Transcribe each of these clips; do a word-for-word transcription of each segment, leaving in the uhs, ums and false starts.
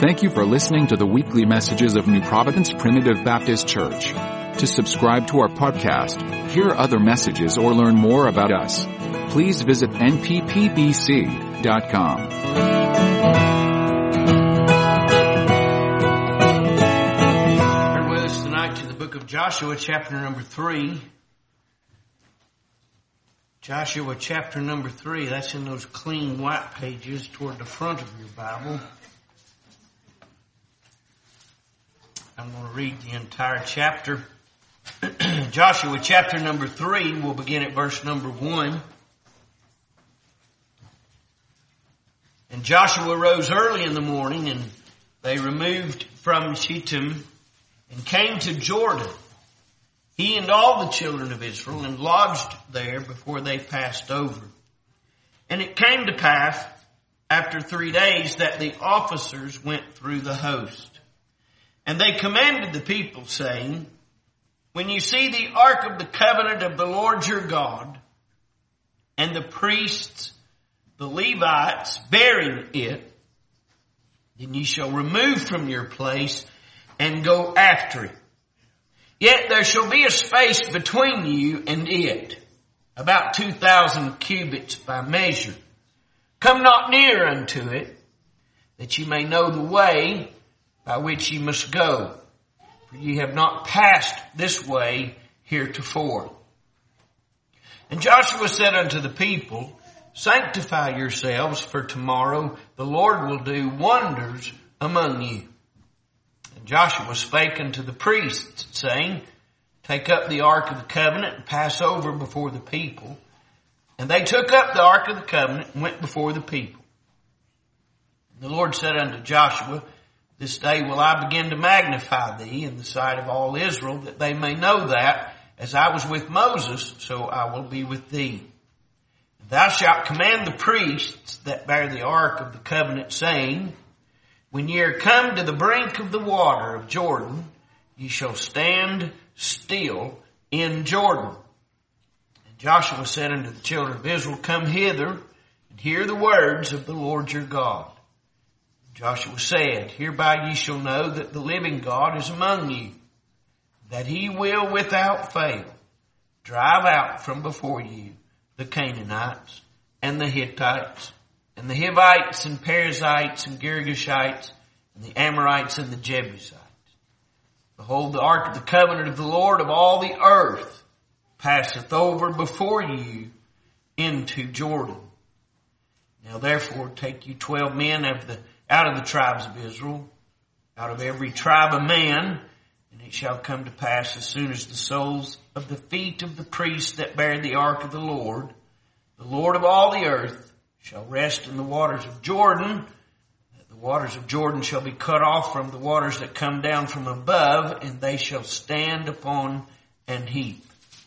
Thank you for listening to the weekly messages of New Providence Primitive Baptist Church. To subscribe to our podcast, hear other messages, or learn more about us, please visit N P P B C dot com. Turn with us tonight to the book of Joshua, chapter number three. Joshua chapter number three, that's in those clean white pages toward the front of your Bible. I'm going to read the entire chapter. Joshua chapter number three, we'll begin at verse number one. And Joshua rose early in the morning, and they removed from Shittim and came to Jordan, he and all the children of Israel, and lodged there before they passed over. And it came to pass after three days that the officers went through the host. And they commanded the people, saying, when you see the ark of the covenant of the Lord your God, and the priests, the Levites, bearing it, then ye shall remove from your place and go after it. Yet there shall be a space between you and it, about two thousand cubits by measure. Come not near unto it, that ye may know the way by which ye must go, for ye have not passed this way heretofore. And Joshua said unto the people, sanctify yourselves, for tomorrow the Lord will do wonders among you. And Joshua spake unto the priests, saying, take up the ark of the covenant and pass over before the people. And they took up the ark of the covenant and went before the people. And the Lord said unto Joshua, this day will I begin to magnify thee in the sight of all Israel, that they may know that, as I was with Moses, so I will be with thee. And thou shalt command the priests that bear the ark of the covenant, saying, when ye are come to the brink of the water of Jordan, ye shall stand still in Jordan. And Joshua said unto the children of Israel, come hither, and hear the words of the Lord your God. Joshua said, hereby ye shall know that the living God is among you, that he will without fail drive out from before you the Canaanites and the Hittites and the Hivites and Perizzites and Girgashites and the Amorites and the Jebusites. Behold, the ark of the covenant of the Lord of all the earth passeth over before you into Jordan. Now therefore take you twelve men of the out of the tribes of Israel, out of every tribe a man, and it shall come to pass as soon as the soles of the feet of the priests that bear the ark of the Lord, the Lord of all the earth, shall rest in the waters of Jordan, that the waters of Jordan shall be cut off from the waters that come down from above, and they shall stand upon an heap.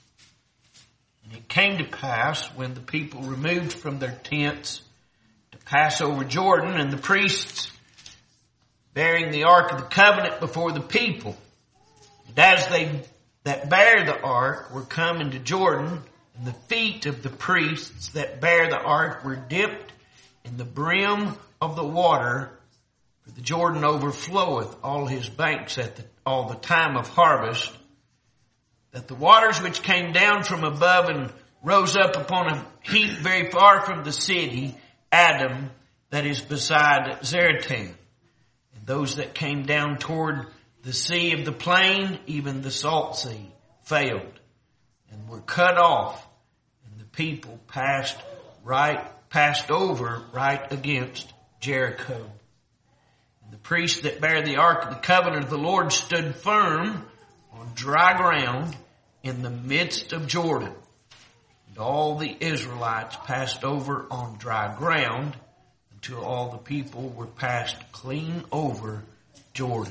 And it came to pass, when the people removed from their tents to pass over Jordan, and the priests bearing the ark of the covenant before the people, and as they that bear the ark were come into Jordan, and the feet of the priests that bear the ark were dipped in the brim of the water, for the Jordan overfloweth all his banks at the, all the time of harvest, that the waters which came down from above and rose up upon a heap very far from the city, Adam, that is beside Zaratan. And those that came down toward the sea of the plain, even the salt sea, failed and were cut off. And the people passed right, passed over right against Jericho. And the priests that bear the ark of the covenant of the Lord stood firm on dry ground in the midst of Jordan. And all the Israelites passed over on dry ground until all the people were passed clean over Jordan.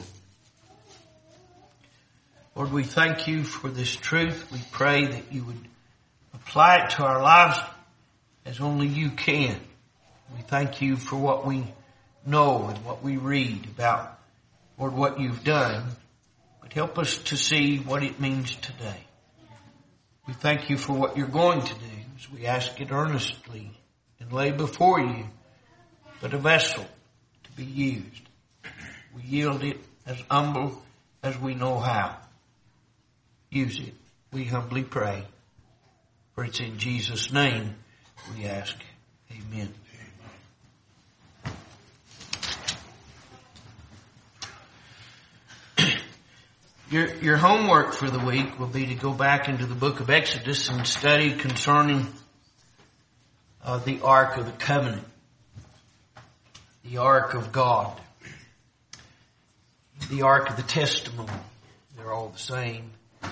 Lord, we thank you for this truth. We pray that you would apply it to our lives as only you can. We thank you for what we know and what we read about, Lord, what you've done. But help us to see what it means today. We thank you for what you're going to do as we ask it earnestly and lay before you but a vessel to be used. We yield it as humble as we know how. Use it. We humbly pray. For it's in Jesus' name we ask. Amen. Your, your homework for the week will be to go back into the book of Exodus and study concerning uh, the Ark of the Covenant. The Ark of God. The Ark of the Testimony. They're all the same.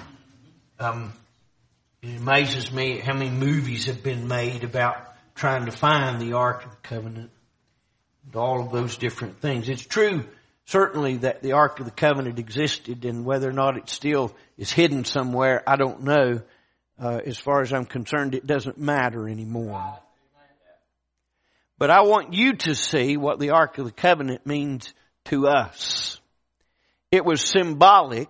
Um, it amazes me how many movies have been made about trying to find the Ark of the Covenant. And all of those different things. It's true, certainly, that the Ark of the Covenant existed, and whether or not it still is hidden somewhere, I don't know. Uh, as far as I'm concerned, it doesn't matter anymore. But I want you to see what the Ark of the Covenant means to us. It was symbolic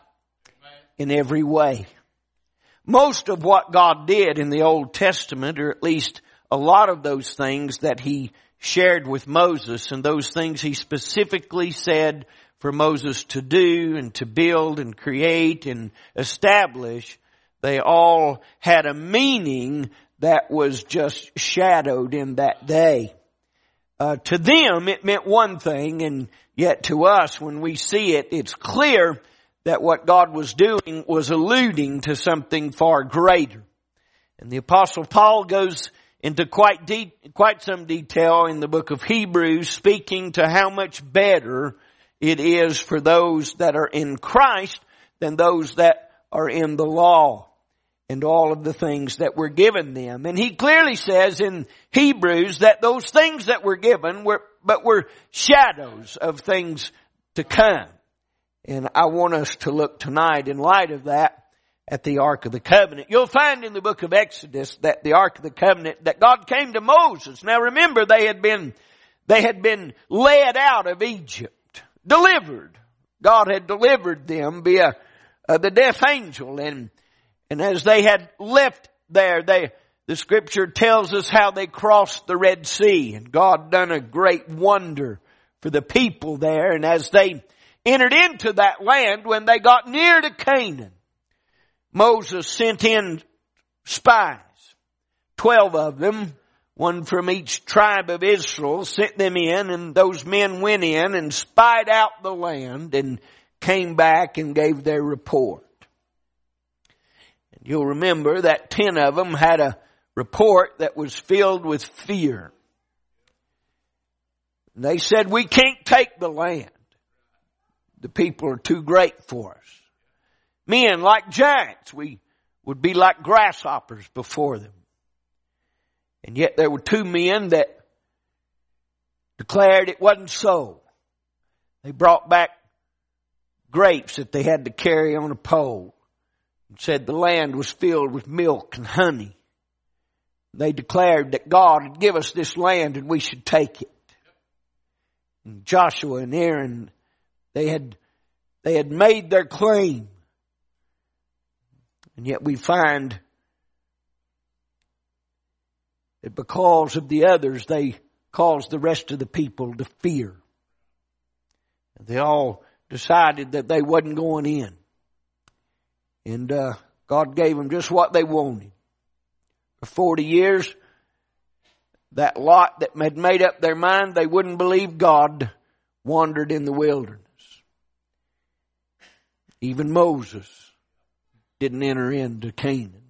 in every way. Most of what God did in the Old Testament, or at least a lot of those things that He shared with Moses, and those things He specifically said for Moses to do and to build and create and establish, they all had a meaning that was just shadowed in that day. Uh, to them, it meant one thing, and yet to us, when we see it, it's clear that what God was doing was alluding to something far greater. And the Apostle Paul goes into quite de- quite some detail in the book of Hebrews, speaking to how much better it is for those that are in Christ than those that are in the law, and all of the things that were given them. And he clearly says in Hebrews that those things that were given were, but were shadows of things to come. And I want us to look tonight, in light of that, at the Ark of the Covenant. You'll find in the book of Exodus that the Ark of the Covenant, that God came to Moses. Now remember, they had been, they had been led out of Egypt, delivered. God had delivered them via uh, the death angel, and And as they had left there, they, the scripture tells us how they crossed the Red Sea. And God done a great wonder for the people there. And as they entered into that land, when they got near to Canaan, Moses sent in spies. Twelve of them, one from each tribe of Israel, sent them in. And those men went in and spied out the land and came back and gave their report. You'll remember that ten of them had a report that was filled with fear. They said, we can't take the land. The people are too great for us. Men like giants, we would be like grasshoppers before them. And yet there were two men that declared it wasn't so. They brought back grapes that they had to carry on a pole. Said the land was filled with milk and honey. They declared that God had given us this land and we should take it. And Joshua and Aaron, they had, they had made their claim. And yet we find that because of the others, they caused the rest of the people to fear. They all decided that they wasn't going in. And uh, God gave them just what they wanted. For forty years, that lot that had made up their mind they wouldn't believe God wandered in the wilderness. Even Moses didn't enter into Canaan.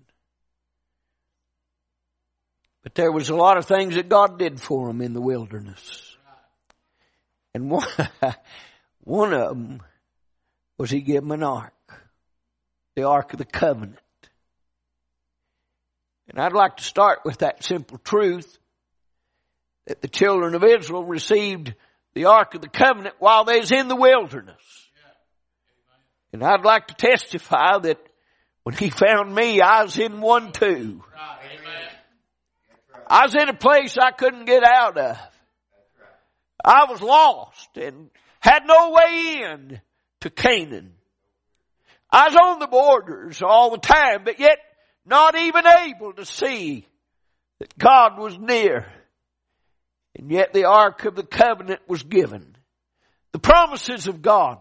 But there was a lot of things that God did for them in the wilderness. And one, one of them was He gave them an ark. The Ark of the Covenant. And I'd like to start with that simple truth that the children of Israel received the Ark of the Covenant while they was in the wilderness. And I'd like to testify that when He found me, I was in one too. I was in a place I couldn't get out of. I was lost and had no way in to Canaan. I was on the borders all the time, but yet not even able to see that God was near. And yet the Ark of the Covenant was given. The promises of God.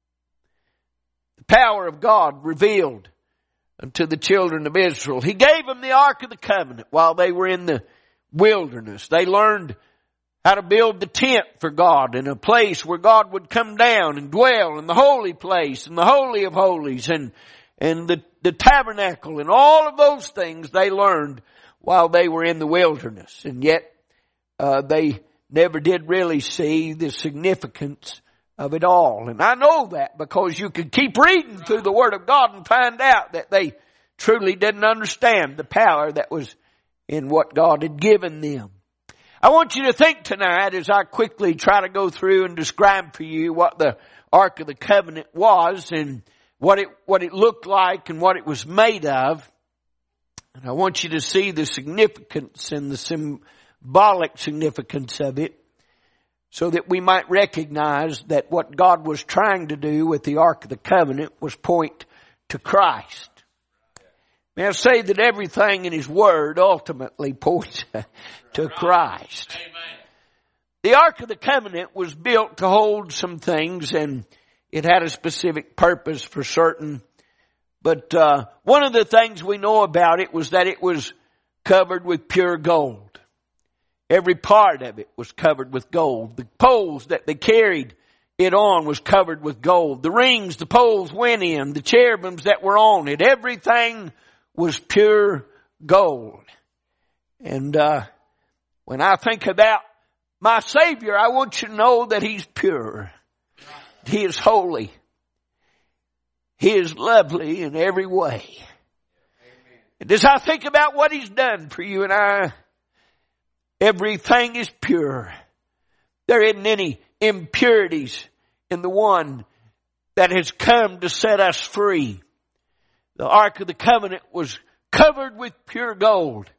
The power of God revealed unto the children of Israel. He gave them the Ark of the Covenant while they were in the wilderness. They learned how to build the tent for God in a place where God would come down and dwell in the holy place and the Holy of Holies and, and the, the tabernacle and all of those things they learned while they were in the wilderness. And yet, uh, they never did really see the significance of it all. And I know that because you could keep reading through the Word of God and find out that they truly didn't understand the power that was in what God had given them. I want you to think tonight as I quickly try to go through and describe for you what the Ark of the Covenant was and what it, what it looked like and what it was made of. And I want you to see the significance and the symbolic significance of it so that we might recognize that what God was trying to do with the Ark of the Covenant was point to Christ. May I say that everything in His Word ultimately points to Christ. The Ark of the Covenant was built to hold some things, and it had a specific purpose for certain. But uh, one of the things we know about it was that it was covered with pure gold. Every part of it was covered with gold. The poles that they carried it on was covered with gold. The rings the poles went in, the cherubims that were on it, everything was pure gold. And uh, when I think about my Savior, I want you to know that He's pure. He is holy. He is lovely in every way. And as I think about what He's done for you and I, everything is pure. There isn't any impurities in the one that has come to set us free. The Ark of the Covenant was covered with pure gold.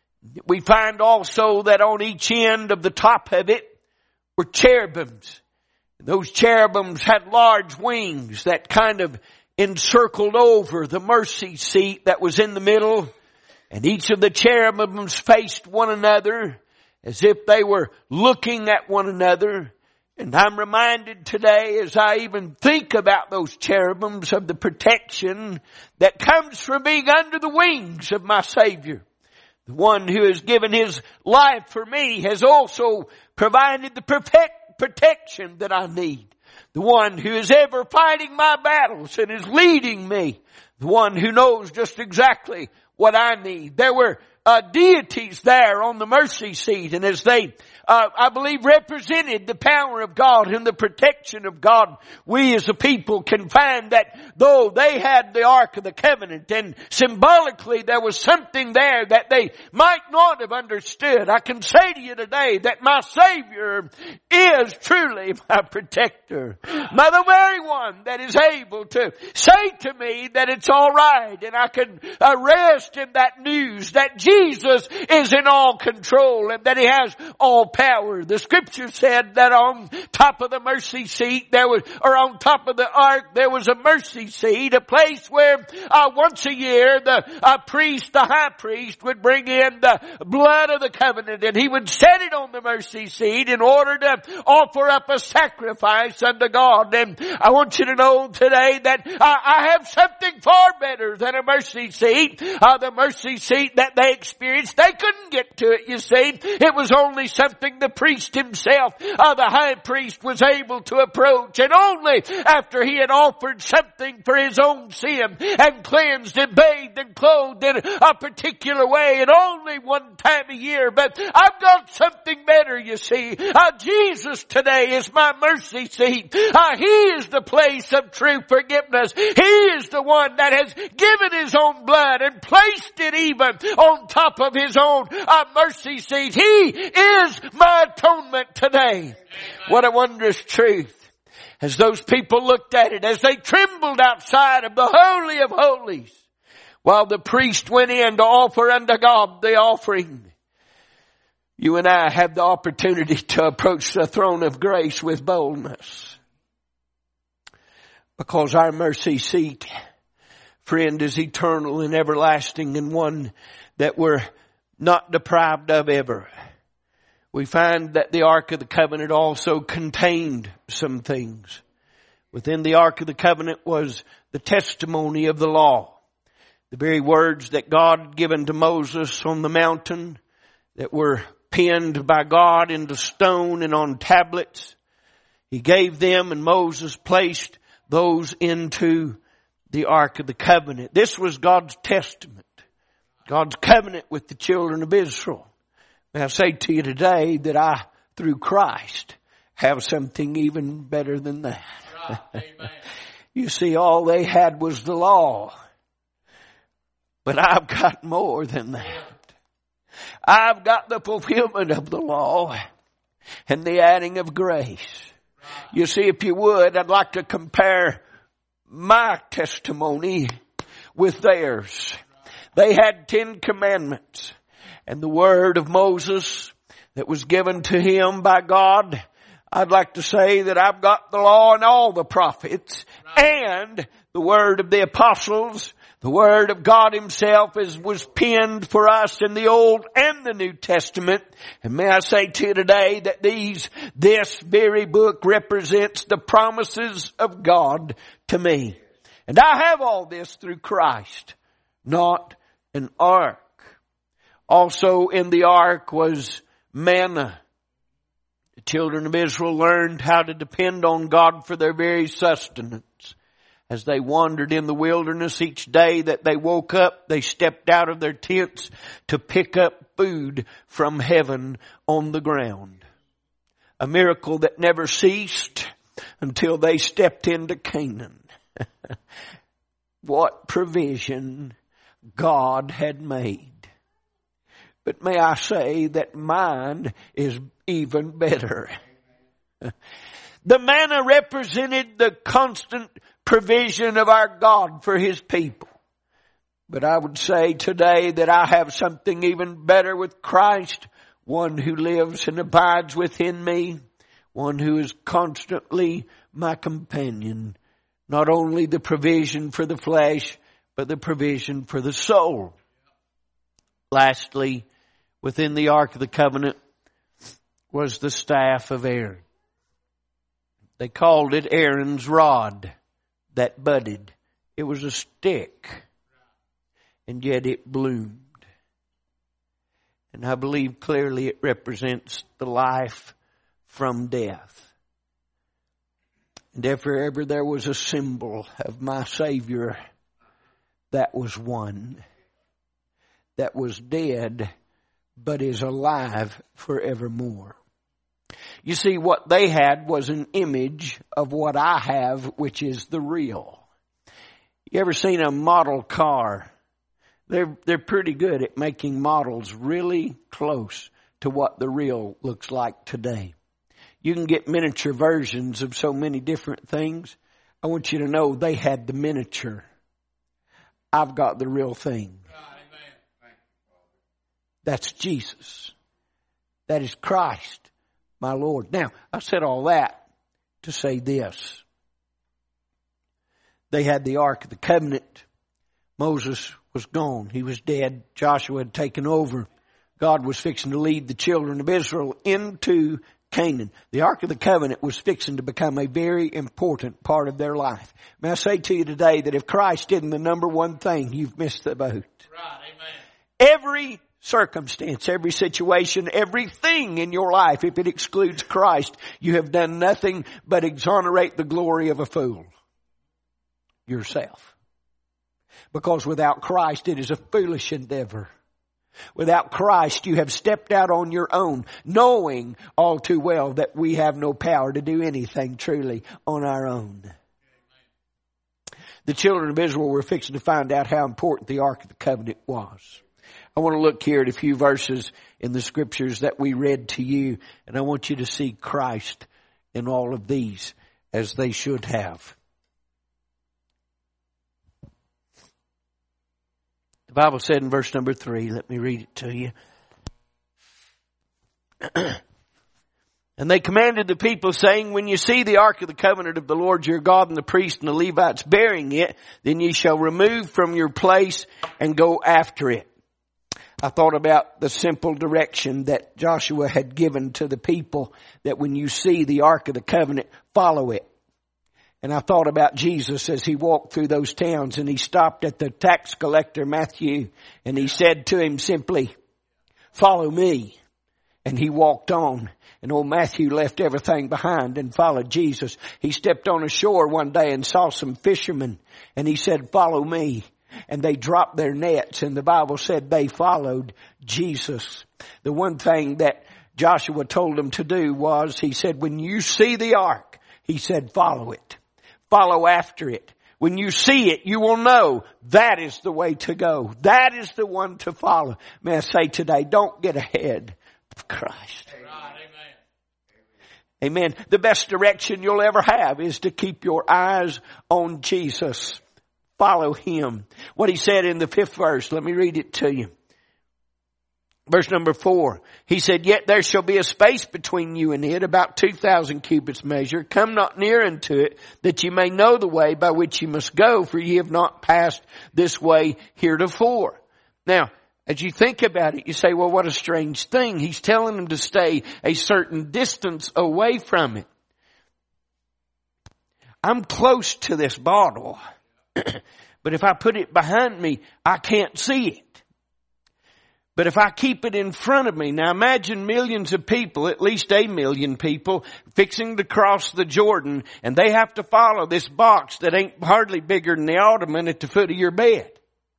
We find also that on each end of the top of it were cherubims. Those cherubims had large wings that kind of encircled over the mercy seat that was in the middle. And each of the cherubims faced one another as if they were looking at one another. And I'm reminded today as I even think about those cherubims of the protection that comes from being under the wings of my Savior. The one who has given His life for me has also provided the perfect protection that I need. The one who is ever fighting my battles and is leading me. The one who knows just exactly what I need. There were uh, deities there on the mercy seat, and as they Uh, I believe represented the power of God and the protection of God. We as a people can find that though they had the Ark of the Covenant and symbolically there was something there that they might not have understood, I can say to you today that my Savior is truly my protector. My, the very one that is able to say to me that it's all right, and I can uh, rest in that news that Jesus is in all control and that He has all power. The Scripture said that on top of the mercy seat there was, or on top of the ark there was a mercy seat, a place where uh, once a year the uh, priest, the high priest, would bring in the blood of the covenant, and he would set it on the mercy seat in order to offer up a sacrifice unto God. And I want you to know today that uh, I have something far better than a mercy seat. Uh, the mercy seat that they experienced, they couldn't get to it, you see. It was only something the priest himself, uh, the high priest, was able to approach, and only after he had offered something for his own sin and cleansed and bathed and clothed in a particular way, and only one time a year. But I've got something better, you see. Uh, Jesus today is my mercy seat. Uh, he is the place of true forgiveness. He is the one that has given His own blood and placed it even on top of His own uh, mercy seat. He is my atonement today. Amen. What a wondrous truth. As those people looked at it, as they trembled outside of the Holy of Holies, while the priest went in to offer unto God the offering, you and I have the opportunity to approach the throne of grace with boldness. Because our mercy seat, friend, is eternal and everlasting, and one that we're not deprived of ever. we find that the Ark of the Covenant also contained some things. Within the Ark of the Covenant was the testimony of the law. The very words that God had given to Moses on the mountain that were penned by God into stone and on tablets. He gave them, and Moses placed those into the Ark of the Covenant. This was God's testament, God's covenant with the children of Israel. May I say to you today that I, through Christ, have something even better than that. Right. Amen. You see, all they had was the law. But I've got more than that. I've got the fulfillment of the law and the adding of grace. You see, if you would, I'd like to compare my testimony with theirs. They had Ten Commandments, and the word of Moses that was given to him by God. I'd like to say that I've got the law and all the prophets and the word of the apostles. The Word of God Himself is, was penned for us in the Old and the New Testament. And may I say to you today that these, this very book represents the promises of God to me. And I have all this through Christ, not an ark. Also in the ark was manna. The children of Israel learned how to depend on God for their very sustenance. As they wandered in the wilderness, each day that they woke up, they stepped out of their tents to pick up food from heaven on the ground. A miracle that never ceased until they stepped into Canaan. What provision God had made. But may I say that mine is even better. The manna represented the constant provision of our God for His people. But I would say today that I have something even better with Christ, one who lives and abides within me, one who is constantly my companion. Not only the provision for the flesh, but the provision for the soul. Lastly, within the Ark of the Covenant was the staff of Aaron. They called it Aaron's rod that budded. It was a stick, and yet it bloomed. And I believe clearly it represents the life from death. And if ever there was a symbol of my Savior, that was one that was dead but is alive forevermore. You see, what they had was an image of what I have, which is the real. You ever seen a model car? They're, they're pretty good at making models really close to what the real looks like today. You can get miniature versions of so many different things. I want you to know they had the miniature. I've got the real thing. That's Jesus. That is Christ, my Lord. Now, I said all that to say this. They had the Ark of the Covenant. Moses was gone. He was dead. Joshua had taken over. God was fixing to lead the children of Israel into Canaan. The Ark of the Covenant was fixing to become a very important part of their life. May I say to you today that if Christ isn't the number one thing, you've missed the boat. Right, amen. Every circumstance, every situation, everything in your life, if it excludes Christ, you have done nothing but exonerate the glory of a fool. Yourself. Because without Christ, it is a foolish endeavor. Without Christ, you have stepped out on your own, knowing all too well that we have no power to do anything truly on our own. The children of Israel were fixing to find out how important the Ark of the Covenant was. I want to look here at a few verses in the scriptures that we read to you, and I want you to see Christ in all of these as they should have. The Bible said in verse number three, let me read it to you. And they commanded the people, saying, when you see the Ark of the Covenant of the Lord your God and the priests and the Levites bearing it, then ye shall remove from your place and go after it. I thought about the simple direction that Joshua had given to the people, that when you see the Ark of the Covenant, follow it. And I thought about Jesus as he walked through those towns, and he stopped at the tax collector Matthew, and he said to him simply, follow me. And he walked on. And old Matthew left everything behind and followed Jesus. He stepped on a shore one day and saw some fishermen, and he said, follow me. And they dropped their nets, and the Bible said they followed Jesus. The one thing that Joshua told them to do was, he said, when you see the ark, he said, follow it. Follow after it. When you see it, you will know that is the way to go. That is the one to follow. May I say today, don't get ahead of Christ. Amen. The best direction you'll ever have is to keep your eyes on Jesus. Follow him. What he said in the fifth verse, let me read it to you. Verse number four, he said, yet there shall be a space between you and it, about two thousand cubits measure. Come not near unto it, that ye may know the way by which ye must go, for ye have not passed this way heretofore. Now, as you think about it, you say, well, what a strange thing. He's telling them to stay a certain distance away from it. I'm close to this bottle. But if I put it behind me, I can't see it. But if I keep it in front of me, now imagine millions of people, at least a million people, fixing to cross the Jordan, and they have to follow this box that ain't hardly bigger than the ottoman at the foot of your bed.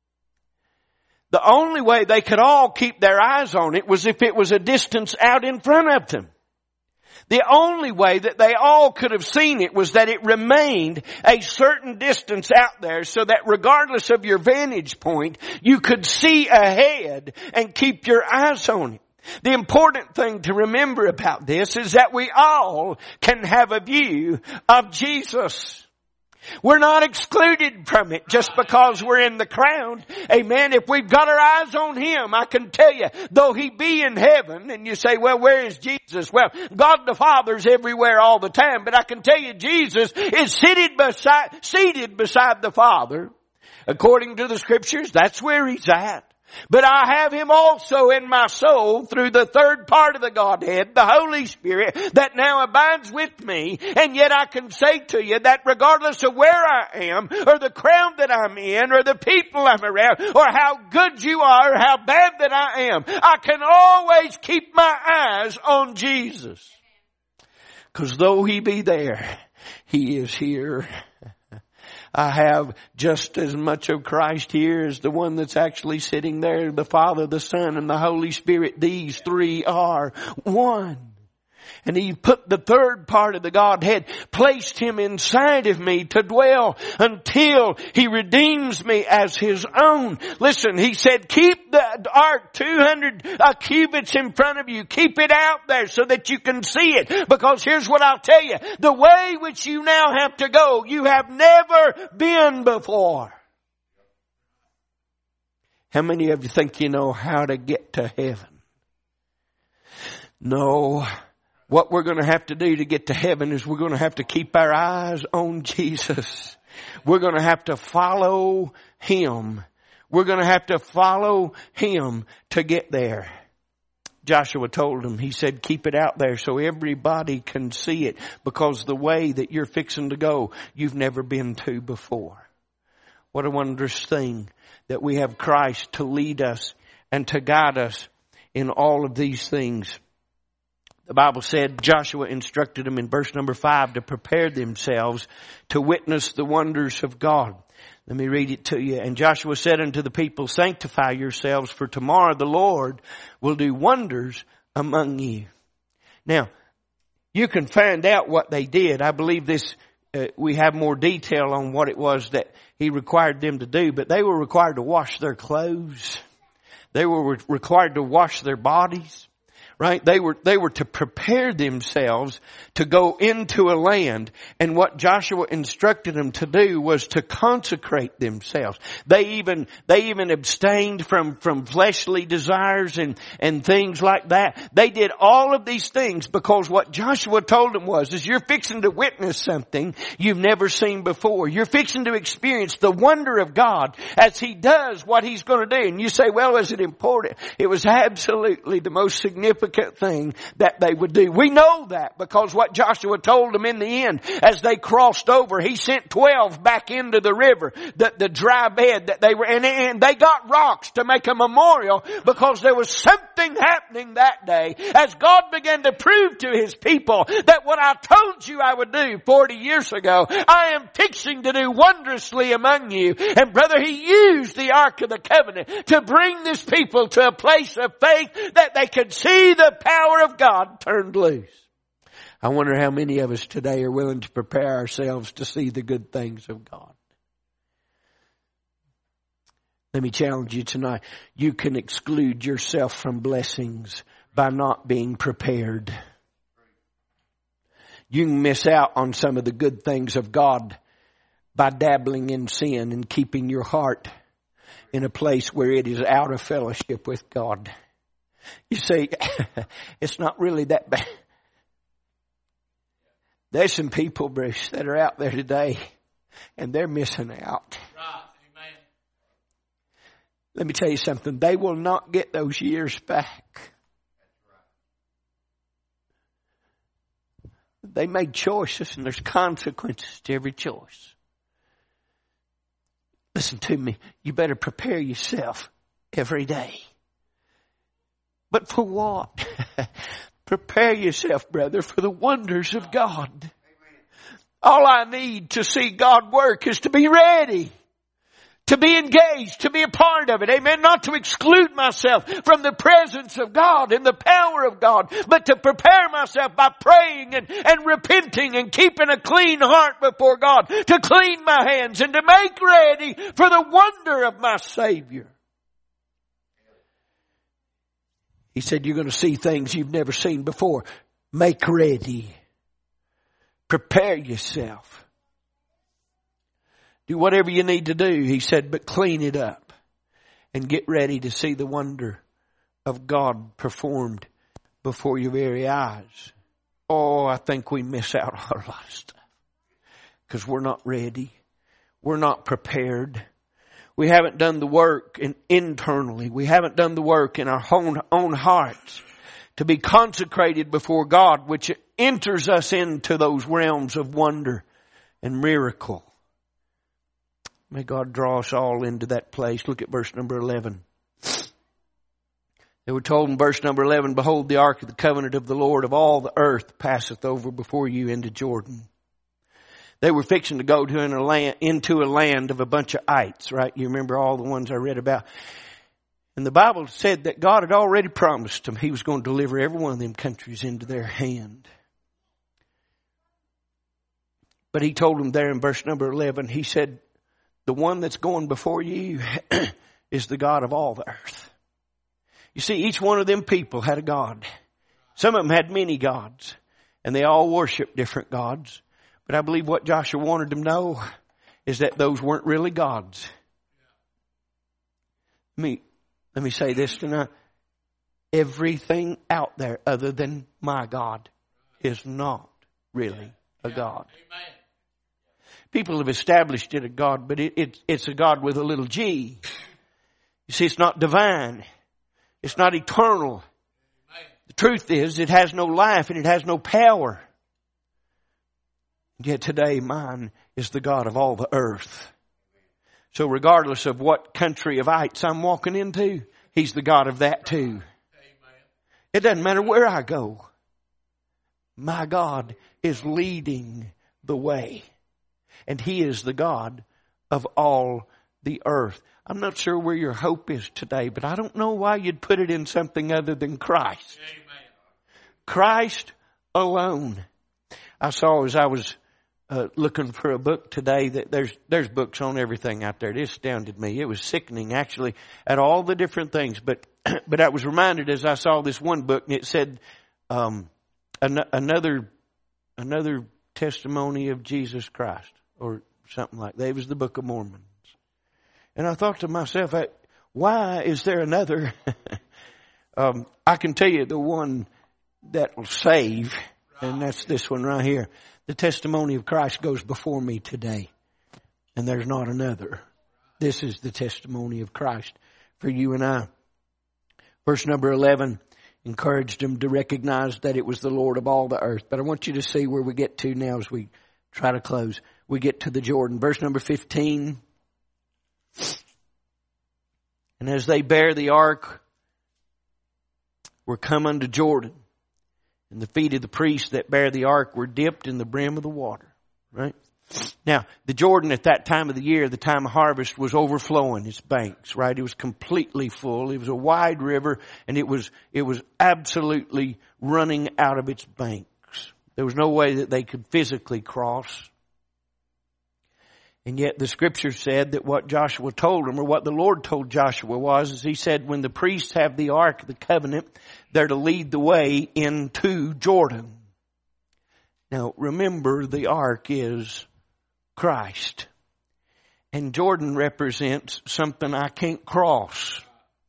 The only way they could all keep their eyes on it was if it was a distance out in front of them. The only way that they all could have seen it was that it remained a certain distance out there, so that regardless of your vantage point, you could see ahead and keep your eyes on it. The important thing to remember about this is that we all can have a view of Jesus. We're not excluded from it just because we're in the crowd. Amen. If we've got our eyes on him, I can tell you, though he be in heaven, and you say, well, where is Jesus? Well, God the Father's everywhere all the time, but I can tell you Jesus is seated beside, seated beside the Father. According to the scriptures, that's where he's at. But I have him also in my soul through the third part of the Godhead, the Holy Spirit, that now abides with me. And yet I can say to you that regardless of where I am, or the crowd that I'm in, or the people I'm around, or how good you are, or how bad that I am, I can always keep my eyes on Jesus. Because though he be there, he is here. I have just as much of Christ here as the one that's actually sitting there, the Father, the Son, and the Holy Spirit. These three are one. And he put the third part of the Godhead, placed him inside of me to dwell until he redeems me as his own. Listen, he said, keep the ark two hundred uh, cubits in front of you. Keep it out there so that you can see it. Because here's what I'll tell you. The way which you now have to go, you have never been before. How many of you think you know how to get to heaven? No. What we're going to have to do to get to heaven is we're going to have to keep our eyes on Jesus. We're going to have to follow him. We're going to have to follow him to get there. Joshua told him, he said, keep it out there so everybody can see it, because the way that you're fixing to go, you've never been to before. What a wondrous thing that we have Christ to lead us and to guide us in all of these things. The Bible said Joshua instructed them in verse number five to prepare themselves to witness the wonders of God. Let me read it to you. And Joshua said unto the people, sanctify yourselves, for tomorrow the Lord will do wonders among you. Now, you can find out what they did. I believe this, uh, we have more detail on what it was that he required them to do, but they were required to wash their clothes. They were re- required to wash their bodies. Right? They were, they were to prepare themselves to go into a land. And what Joshua instructed them to do was to consecrate themselves. They even, they even abstained from, from fleshly desires and, and things like that. They did all of these things because what Joshua told them was, is you're fixing to witness something you've never seen before. You're fixing to experience the wonder of God as He does what He's going to do. And you say, well, is it important? It was absolutely the most significant thing that they would do. We know that because what Joshua told them in the end as they crossed over, he sent twelve back into the river, the, the dry bed that they were in, and they got rocks to make a memorial because there was something happening that day as God began to prove to His people that what I told you I would do forty years ago, I am fixing to do wondrously among you. And brother, He used the Ark of the Covenant to bring this people to a place of faith that they could see the power of God turned loose. I wonder how many of us today are willing to prepare ourselves to see the good things of God. Let me challenge you tonight. You can exclude yourself from blessings by not being prepared. You can miss out on some of the good things of God by dabbling in sin and keeping your heart in a place where it is out of fellowship with God. You say, it's not really that bad. There's some people, Bruce, that are out there today and they're missing out. Right. Amen. Let me tell you something. They will not get those years back. They made choices and there's consequences to every choice. Listen to me. You better prepare yourself every day. But for what? Prepare yourself, brother, for the wonders of God. Amen. All I need to see God work is to be ready, to be engaged, to be a part of it. Amen. Not to exclude myself from the presence of God and the power of God, but to prepare myself by praying and, and repenting and keeping a clean heart before God, to clean my hands and to make ready for the wonder of my Savior. He said, you're going to see things you've never seen before. Make ready. Prepare yourself. Do whatever you need to do, he said, but clean it up and get ready to see the wonder of God performed before your very eyes. Oh, I think we miss out on a lot of stuff because we're not ready. We're not prepared. We haven't done the work in, internally. We haven't done the work in our own, own hearts to be consecrated before God, which enters us into those realms of wonder and miracle. May God draw us all into that place. Look at verse number eleven. They were told in verse number eleven, behold, the ark of the covenant of the Lord of all the earth passeth over before you into Jordan. They were fixing to go to a land, into a land of a bunch of ites, right? You remember all the ones I read about. And the Bible said that God had already promised them He was going to deliver every one of them countries into their hand. But He told them there in verse number eleven, He said, the one that's going before you is the God of all the earth. You see, each one of them people had a God. Some of them had many gods, and they all worshiped different gods. But I believe what Joshua wanted them to know is that those weren't really gods. Let me, let me say this tonight. Everything out there other than my God is not really a God. People have established it a God, but it, it, it's a God with a little g. You see, it's not divine. It's not eternal. The truth is, it has no life and it has no power. Yet today mine is the God of all the earth. So regardless of what country of ites I'm walking into, He's the God of that too. It doesn't matter where I go. My God is leading the way. And He is the God of all the earth. I'm not sure where your hope is today, but I don't know why you'd put it in something other than Christ. Christ alone. I saw as I was Uh, looking for a book today that there's, there's books on everything out there. It astounded me. It was sickening actually at all the different things. But but I was reminded as I saw this one book, and it said um, an- another another testimony of Jesus Christ, or something like that. It was the Book of Mormon. And I thought to myself, why is there another? um, I can tell you the one that will save, and that's this one right here. The testimony of Christ goes before me today, and there's not another. This is the testimony of Christ for you and I. Verse number eleven encouraged him to recognize that it was the Lord of all the earth. But I want you to see where we get to now as we try to close. We get to the Jordan. Verse number fifteen. And as they bear the ark, were come unto Jordan. And the feet of the priests that bear the ark were dipped in the brim of the water. Right? Now, the Jordan at that time of the year, the time of harvest, was overflowing its banks, right? It was completely full. It was a wide river, and it was, it was absolutely running out of its banks. There was no way that they could physically cross. And yet the scripture said that what Joshua told them, or what the Lord told Joshua was, is he said, when the priests have the ark of the covenant, they're to lead the way into Jordan. Now remember, the ark is Christ. And Jordan represents something I can't cross.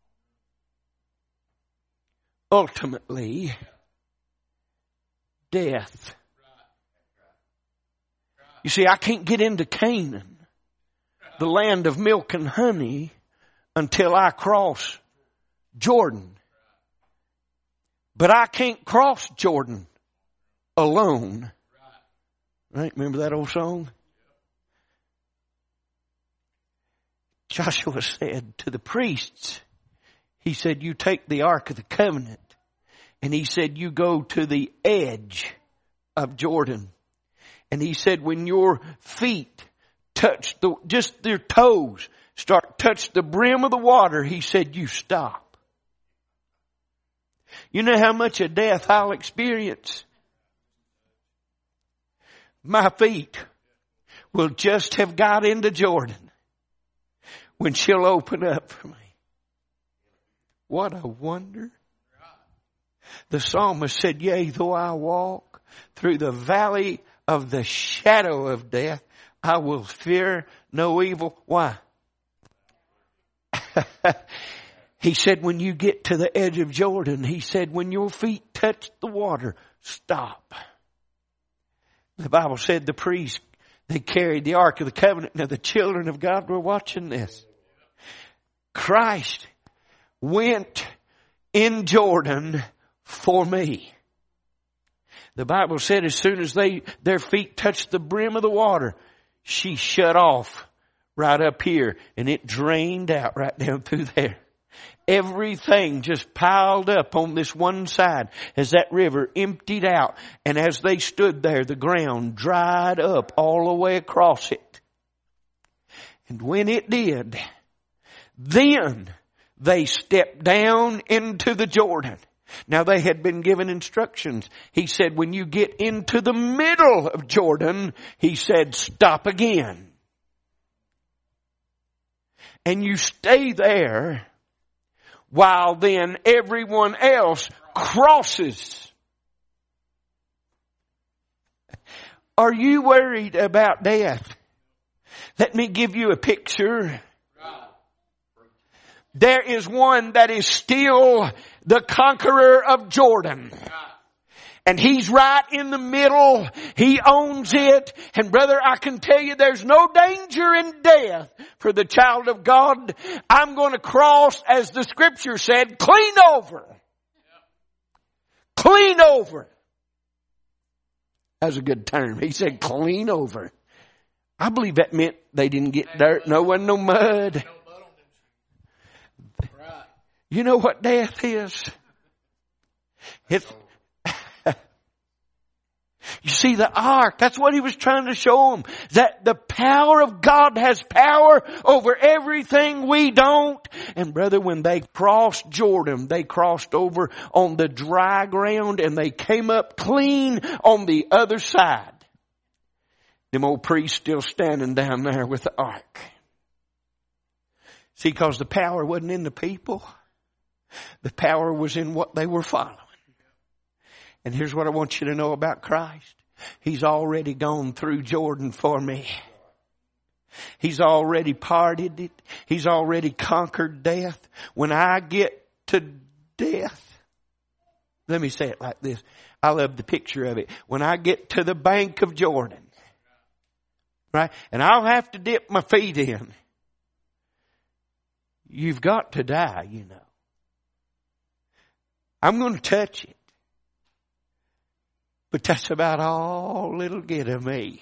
Ultimately, death. You see, I can't get into Canaan, the land of milk and honey, until I cross Jordan. But I can't cross Jordan alone. Right? Remember that old song? Joshua said to the priests, he said, you take the Ark of the Covenant, and he said, you go to the edge of Jordan. And he said, when your feet touch the, just their toes, start touch the brim of the water, he said, you stop. You know how much of death I'll experience? My feet will just have got into Jordan when she'll open up for me. What a wonder. The psalmist said, yea, though I walk through the valley of the shadow of death, I will fear no evil. Why? He said, when you get to the edge of Jordan, he said, when your feet touch the water, stop. The Bible said the priests, they carried the Ark of the Covenant. Now the children of God were watching this. Christ went in Jordan for me. The Bible said as soon as they their feet touched the brim of the water, she shut off right up here, and it drained out right down through there. Everything just piled up on this one side as that river emptied out. And as they stood there, the ground dried up all the way across it. And when it did, then they stepped down into the Jordan. Now they had been given instructions. He said, when you get into the middle of Jordan, he said, stop again. And you stay there while then everyone else crosses. Are you worried about death? Let me give you a picture. There is one that is still the conqueror of Jordan. And he's right in the middle. He owns it. And brother, I can tell you there's no danger in death for the child of God. I'm going to cross, as the scripture said, clean over. Clean over. That's a good term. He said clean over. I believe that meant they didn't get dirt. No one, no mud. You know what death is? It's, you see, the ark, that's what he was trying to show them. That the power of God has power over everything we don't. And brother, when they crossed Jordan, they crossed over on the dry ground and they came up clean on the other side. Them old priests still standing down there with the ark. See, because the power wasn't in the people. The power was in what they were following. And here's what I want you to know about Christ. He's already gone through Jordan for me. He's already parted it. He's already conquered death. When I get to death, let me say it like this. I love the picture of it. When I get to the bank of Jordan, right, and I'll have to dip my feet in. You've got to die, you know. I'm going to touch it. But that's about all it'll get of me.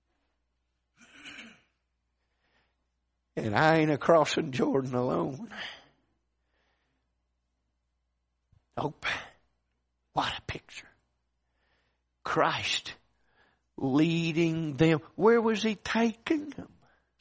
And I ain't a crossing Jordan alone. Nope. What a picture. Christ leading them. Where was He taking them?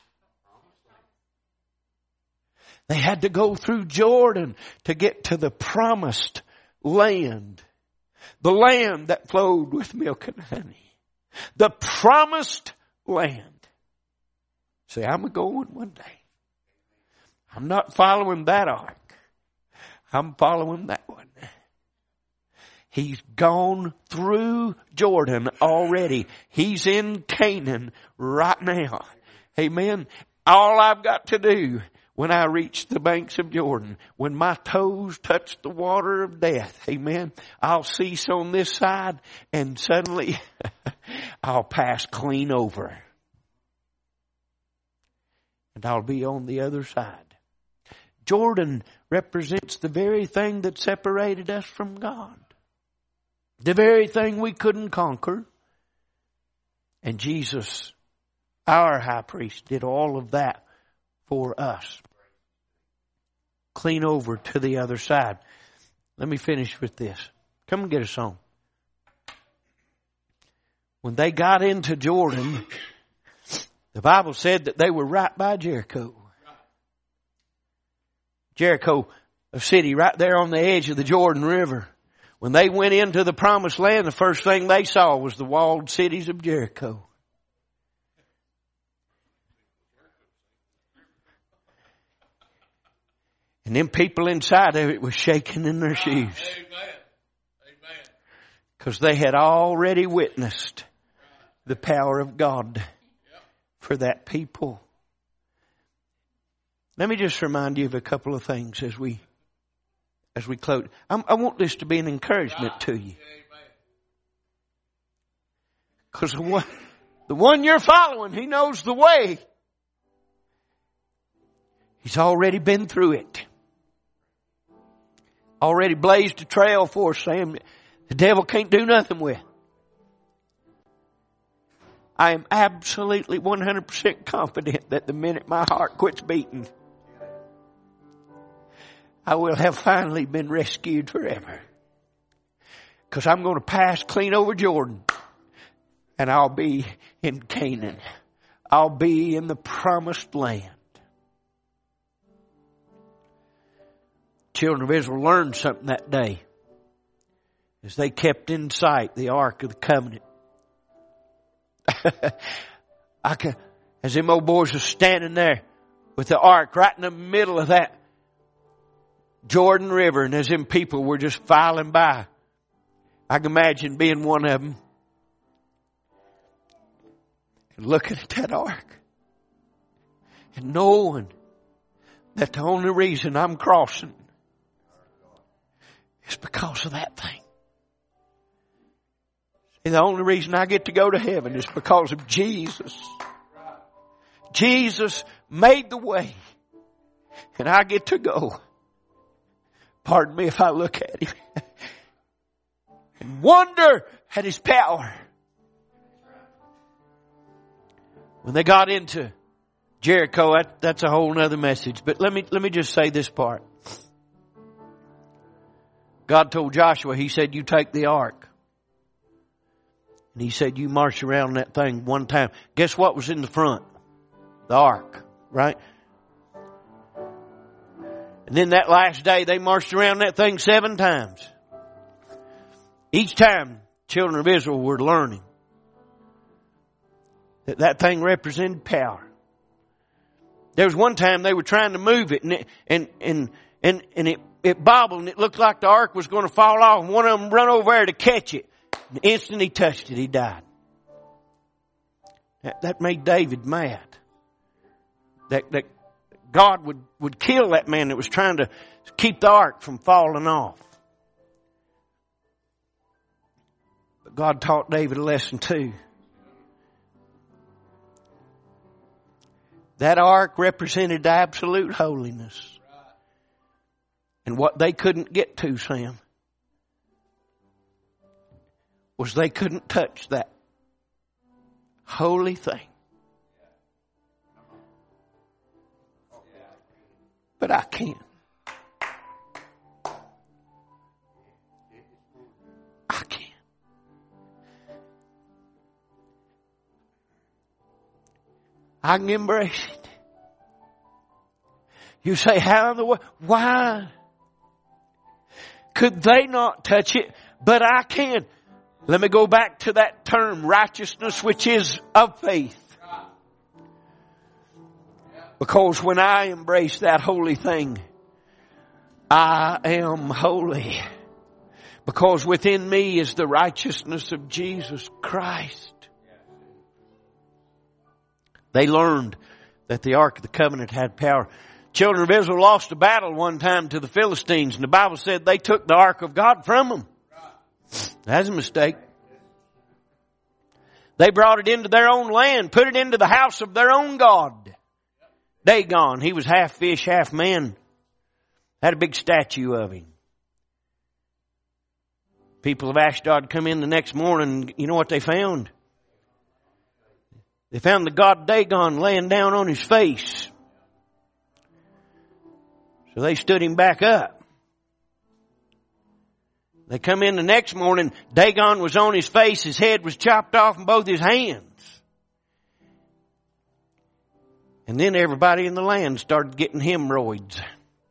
They had to go through Jordan to get to the promised land. The land that flowed with milk and honey. The promised land. See, I'm going one day. I'm not following that ark. I'm following that one. He's gone through Jordan already. He's in Canaan right now. Amen. All I've got to do when I reach the banks of Jordan, when my toes touch the water of death, amen, I'll cease on this side and suddenly I'll pass clean over. And I'll be on the other side. Jordan represents the very thing that separated us from God. The very thing we couldn't conquer. And Jesus, our high priest, did all of that for us. Clean over to the other side. Let me finish with this. Come and get a song. When they got into Jordan, the Bible said that they were right by Jericho. Jericho, a city right there on the edge of the Jordan River. When they went into the promised land, the first thing they saw was the walled cities of Jericho. And them people inside of it were shaking in their shoes. Because they had already witnessed the power of God for that people. Let me just remind you of a couple of things as we as we close. I'm, I want this to be an encouragement to you. Because the one, the one you're following, He knows the way. He's already been through it. Already blazed a trail for us, saying the devil can't do nothing with. I am absolutely one hundred percent confident that the minute my heart quits beating, I will have finally been rescued forever. Because I'm going to pass clean over Jordan. And I'll be in Canaan. I'll be in the promised land. Children of Israel learned something that day. As they kept in sight the Ark of the Covenant. I can, as them old boys were standing there with the Ark right in the middle of that Jordan River, and as them people were just filing by, I can imagine being one of them and looking at that Ark and knowing that the only reason I'm crossing is because of that thing. And the only reason I get to go to heaven is because of Jesus. Jesus made the way. And I get to go. Pardon me if I look at Him. And wonder at His power. When they got into Jericho, that, that's a whole other message. But let me, let me just say this part. God told Joshua, He said, you take the ark. And He said, you march around that thing one time. Guess what was in the front? The ark, right? And then that last day, they marched around that thing seven times. Each time, children of Israel were learning that that thing represented power. There was one time they were trying to move it, and and and and, and it, it bobbled and it looked like the ark was going to fall off, and one of them run over there to catch it. The instant he touched it, he died. That, that made David mad. That, that God would, would kill that man that was trying to keep the ark from falling off. But God taught David a lesson too. That ark represented absolute holiness. And what they couldn't get to, Sam, was they couldn't touch that holy thing. But I can. I can. I can embrace it. You say, how in the world? Why? Could they not touch it? But I can. Let me go back to that term, righteousness, which is of faith. Because when I embrace that holy thing, I am holy. Because within me is the righteousness of Jesus Christ. They learned that the Ark of the Covenant had power. Children of Israel lost a battle one time to the Philistines, and the Bible said they took the Ark of God from them. That's a mistake. They brought it into their own land, put it into the house of their own God. Dagon, he was half fish, half man. Had a big statue of him. People of Ashdod come in the next morning, you know what they found? They found the god Dagon laying down on his face. So they stood him back up. They come in the next morning, Dagon was on his face, his head was chopped off in both his hands. And then everybody in the land started getting hemorrhoids.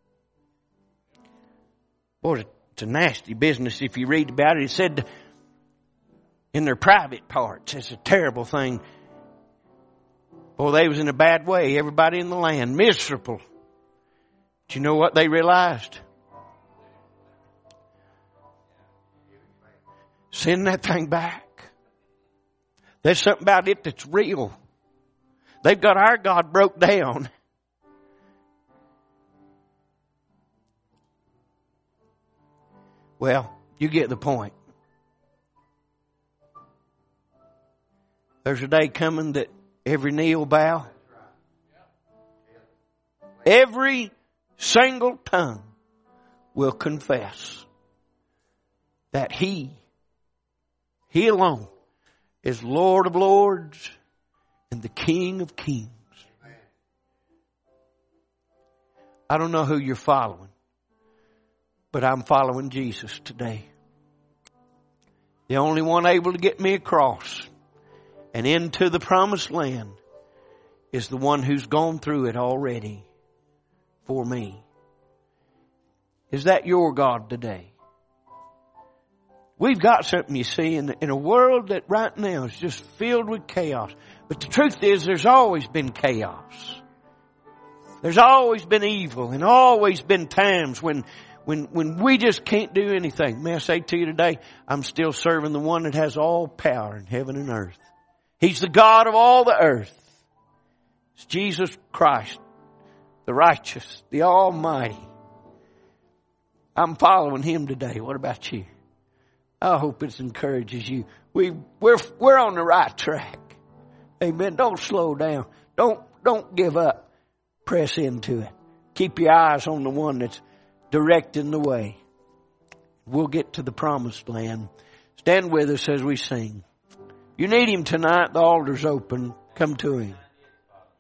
Boy, it's a nasty business if you read about it. It said in their private parts, it's a terrible thing. Boy, they was in a bad way. Everybody in the land, miserable. But you know what they realized? Send that thing back. There's something about it that's real. They've got our God broke down. Well, you get the point. There's a day coming that every knee will bow. Every single tongue will confess that He, He alone, is Lord of lords and the King of kings. I don't know who you're following, but I'm following Jesus today. The only one able to get me across and into the promised land is the one who's gone through it already for me. Is that your God today? We've got something, you see, in, in a world that right now is just filled with chaos. But the truth is, there's always been chaos. There's always been evil, and always been times when, when, when we just can't do anything. May I say to you today, I'm still serving the one that has all power in heaven and earth. He's the God of all the earth. It's Jesus Christ, the righteous, the Almighty. I'm following Him today. What about you? I hope it encourages you. We, we're, we're on the right track. Amen. Don't slow down. Don't, don't give up. Press into it. Keep your eyes on the one that's directing the way. We'll get to the promised land. Stand with us as we sing. You need Him tonight. The altar's open. Come to Him.